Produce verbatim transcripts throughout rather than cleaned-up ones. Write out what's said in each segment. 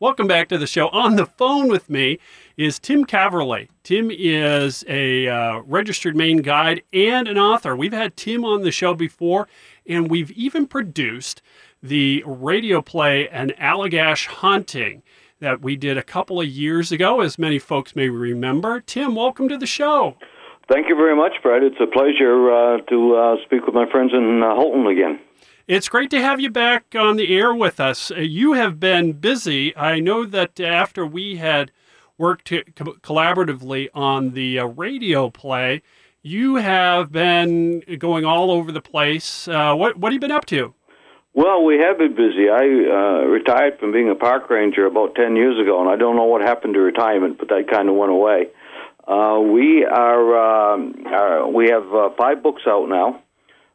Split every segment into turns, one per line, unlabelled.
Welcome back to the show. On the phone with me is Tim Kaverly. Tim is a uh, registered Maine guide and an author. We've had Tim on the show before, and we've even produced the radio play An Allagash Haunting that we did a couple of years ago, as many folks may remember. Tim, welcome to the show.
Thank you very much, Fred. It's a pleasure uh, to uh, speak with my friends in uh, Holton again.
It's great to have you back on the air with us. You have been busy. I know that after we had worked to, co- collaboratively on the uh, radio play, you have been going all over the place. Uh, what, what have you been up to?
Well, we have been busy. I uh, retired from being a park ranger about ten years ago, and I don't know what happened to retirement, but that kind of went away. Uh, we are, um, are we have uh, five books out now.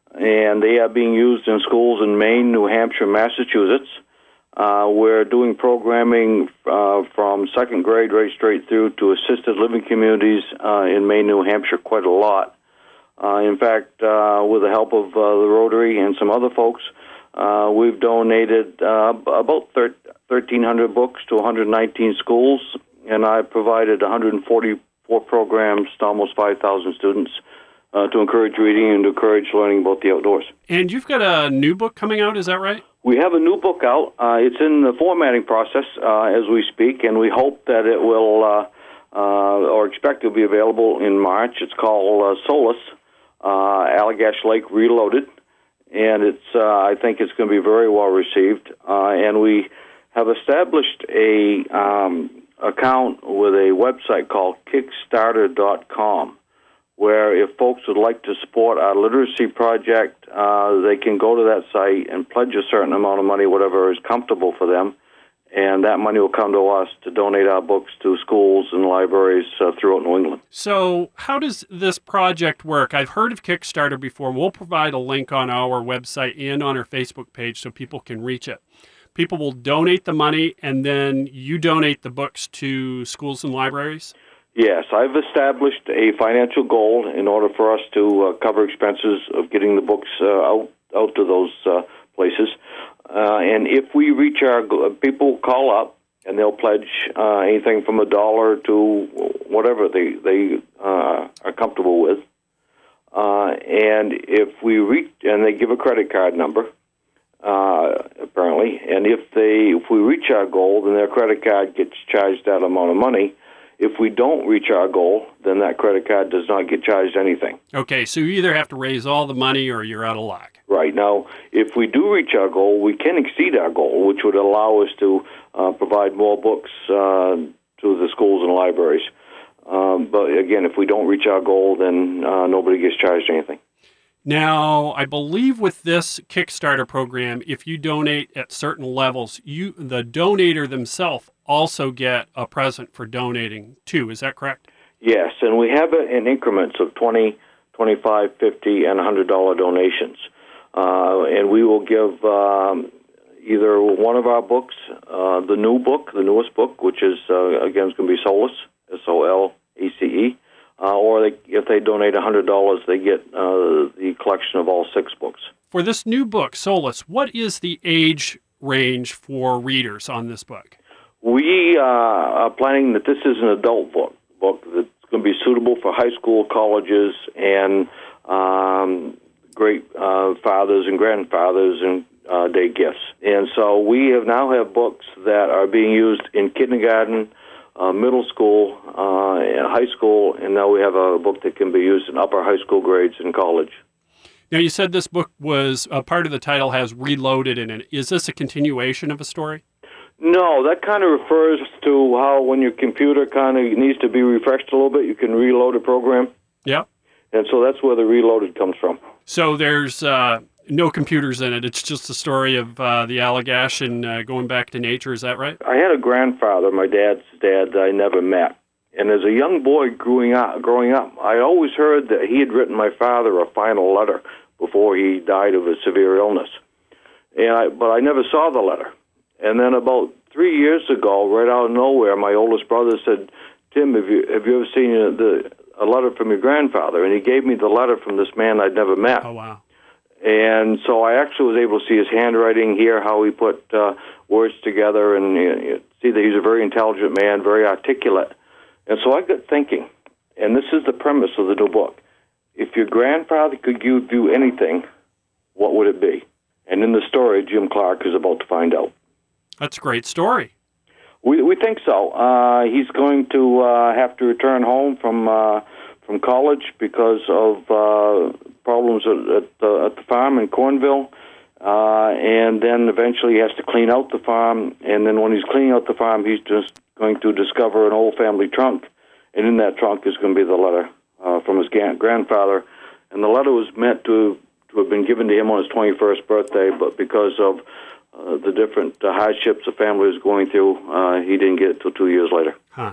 And they are being used in schools in Maine, New Hampshire, Massachusetts. Uh, we're doing programming uh, from second grade right straight through to assisted living communities uh, in Maine, New Hampshire, quite a lot. Uh, in fact, uh, with the help of uh, the Rotary and some other folks, uh, we've donated uh, about thirteen hundred books to one hundred nineteen schools, and I've provided one hundred forty-four programs to almost five thousand students. Uh, to encourage reading and to encourage learning about the outdoors.
And you've got a new book coming out, is that right?
We have a new book out. Uh, it's in the formatting process uh, as we speak, and we hope that it will, uh, uh, or expect to be available in March. It's called uh, Solace, uh, Allagash Lake Reloaded, and it's. Uh, I think it's going to be very well received. Uh, and we have established a um, account with a website called Kickstarter dot com. Where if folks would like to support our literacy project, uh, they can go to that site and pledge a certain amount of money, whatever is comfortable for them, and that money will come to us to donate our books to schools and libraries uh, throughout New England.
So how does this project work? I've heard of Kickstarter before. We'll provide a link on our website and on our Facebook page so people can reach it. People will donate the money, and then you donate the books to schools and libraries?
Yes, I've established a financial goal in order for us to uh, cover expenses of getting the books uh, out out to those uh, places. Uh, and if we reach our goal, people call up and they'll pledge uh, anything from a dollar to whatever they they uh, are comfortable with. Uh, and if we reach, and they give a credit card number, uh, apparently. And if they if we reach our goal, then their credit card gets charged that amount of money. If we don't reach our goal, then that credit card does not get charged anything.
Okay, so you either have to raise all the money or you're out of luck.
Right. Now, if we do reach our goal, we can exceed our goal, which would allow us to uh, provide more books uh, to the schools and libraries. Um, but again, if we don't reach our goal, then uh, nobody gets charged anything.
Now, I believe with this Kickstarter program, if you donate at certain levels, you the donator themselves also get a present for donating too. Is that correct?
Yes, and we have it in increments of twenty, twenty-five, fifty, and one hundred dollars donations. Uh, and we will give um, either one of our books, uh, the new book, the newest book, which is, uh, again, is going to be Solace, S O L A C E, uh, or they, if they donate one hundred dollars, they get uh, the collection of all six books.
For this new book, Solace, what is the age range for readers on this book?
We uh, are planning that this is an adult book, book that's going to be suitable for high school, colleges, and um, great uh, fathers and grandfathers and uh, day gifts. And so we have now have books that are being used in kindergarten, uh, middle school, uh, and high school, and now we have a book that can be used in upper high school grades in college.
Now, you said this book was, uh, part of the title has Reloaded in it. Is this a continuation of a story?
No, that kind of refers to how when your computer kind of needs to be refreshed a little bit, you can reload a program.
Yeah.
And so that's where the Reloaded comes from.
So there's uh, no computers in it. It's just the story of uh, the Allagash and uh, going back to nature. Is that right?
I had a grandfather, my dad's dad, that I never met. And as a young boy growing up, growing up, I always heard that he had written my father a final letter before he died of a severe illness. And I, but I never saw the letter. And then about three years ago, right out of nowhere, my oldest brother said, "Tim, have you have you ever seen the a letter from your grandfather?" And he gave me the letter from this man I'd never met.
Oh, wow.
And so I actually was able to see his handwriting, hear how he put uh, words together, and you know, see that he's a very intelligent man, very articulate. And so I got thinking, and this is the premise of the new book, if your grandfather could give you anything, what would it be? And in the story, Jim Clark is about to find out.
That's a great story.
We we think so. Uh, he's going to uh, have to return home from uh, from college because of uh, problems at, at, the, at the farm in Cornville, uh, and then eventually he has to clean out the farm. And then when he's cleaning out the farm, he's just going to discover an old family trunk, and in that trunk is going to be the letter uh, from his grandfather. And the letter was meant to to have been given to him on his twenty-first birthday, but because of uh, the different uh, hardships the family was going through, uh, he didn't get it till two years later.
Huh.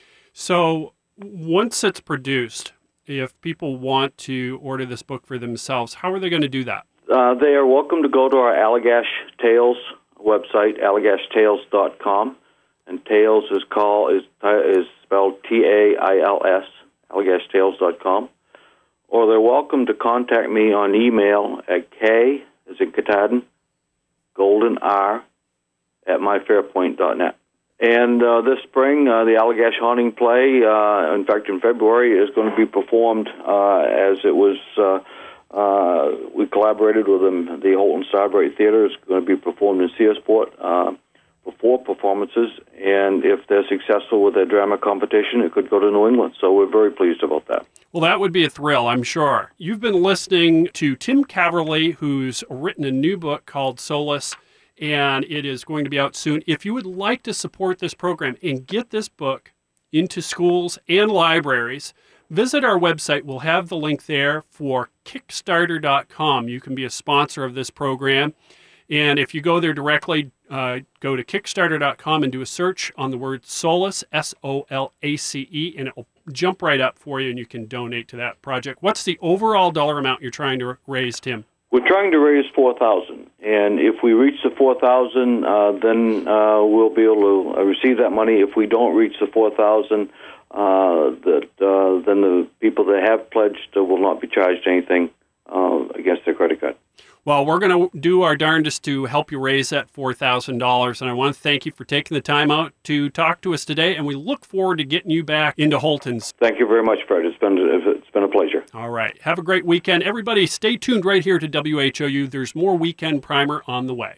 So once it's produced, if people want to order this book for themselves, how are they going to do that?
Uh, they are welcome to go to our Allagash Tales website, allagash tales dot com, and Tales is called is is spelled T A I L S, allagash tales dot com. Or they're welcome to contact me on email at K, as in Katahdin, Golden R, at my fair point dot net. And uh, this spring, uh, the Allagash Haunting Play, uh, in fact, in February, is going to be performed uh, as it was, uh, uh, we collaborated with them, the Holton Starbright Theater. It's going to be performed in Searsport uh, for four performances. And if they're successful with their drama competition, it could go to New England. So we're very pleased about that.
Well, that would be a thrill, I'm sure. You've been listening to Tim Caverly, who's written a new book called Solace, and it is going to be out soon. If you would like to support this program and get this book into schools and libraries, visit our website. We'll have the link there for kickstarter dot com. You can be a sponsor of this program. And if you go there directly, uh, go to kickstarter dot com and do a search on the word Solace, S O L A C E, and it will jump right up for you, and you can donate to that project. What's the overall dollar amount you're trying to raise, Tim?
We're trying to raise four thousand dollars, and if we reach the four thousand dollars, uh, then uh, we'll be able to receive that money. If we don't reach the four thousand dollars, uh, that uh, then the people that have pledged uh, will not be charged anything uh, against their credit card.
Well, we're going to do our darndest to help you raise that four thousand dollars, and I want to thank you for taking the time out to talk to us today, and we look forward to getting you back into Holton's.
Thank you very much, Fred. It's been, it's been a pleasure.
All right. Have a great weekend. Everybody, stay tuned right here to W H O U. There's more Weekend Primer on the way.